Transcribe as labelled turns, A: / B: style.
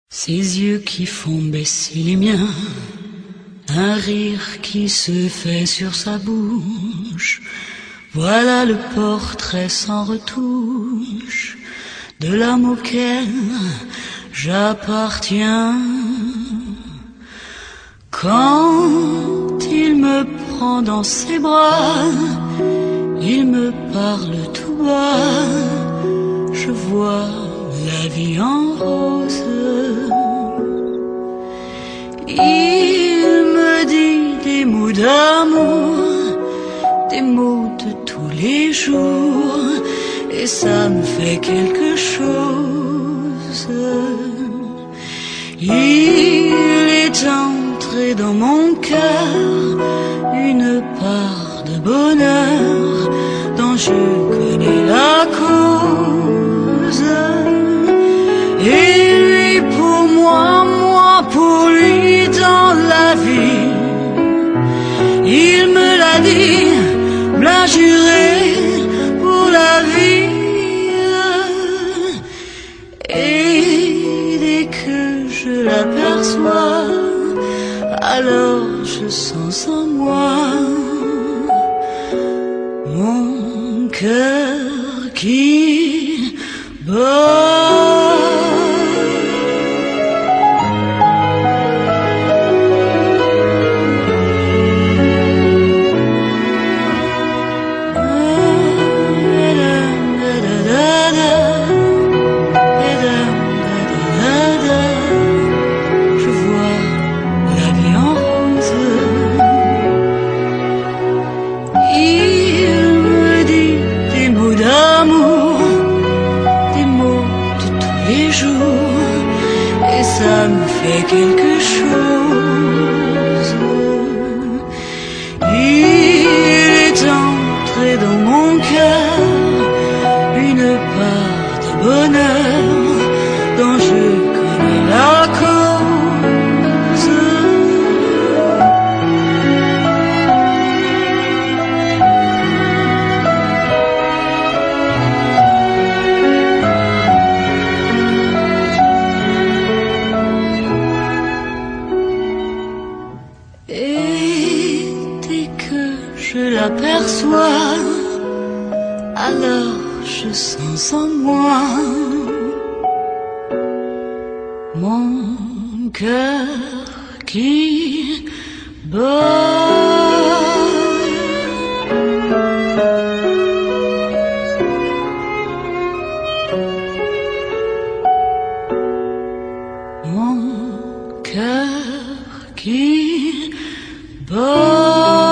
A: Ses yeux qui font baisser les miens, un rire qui se fait sur sa bouche, voilà le portrait sans retouche de l'homme auquel j'appartiens. Quand il me prend dans ses bras, il me parle tout bas, je vois la vie en rose. Il me dit des mots d'amour, des mots de tous les jours, et ça me fait quelque chose. Il est entré dans mon cœur une part de bonheur dont je connais la cause. Et lui pour moi, moi pour lui dans la vie. Il me l'a dit, me l'a juré pour la vie. Et dès que je l'aperçois, alors je sens en moi mon cœur qui bat. Et ça me fait quelque chose. Il est entré dans mon cœur une part de bonheur dont je connais la cause. Et dès que je l'aperçois, alors je sens en moi mon cœur qui bat. Mon cœur qui bat.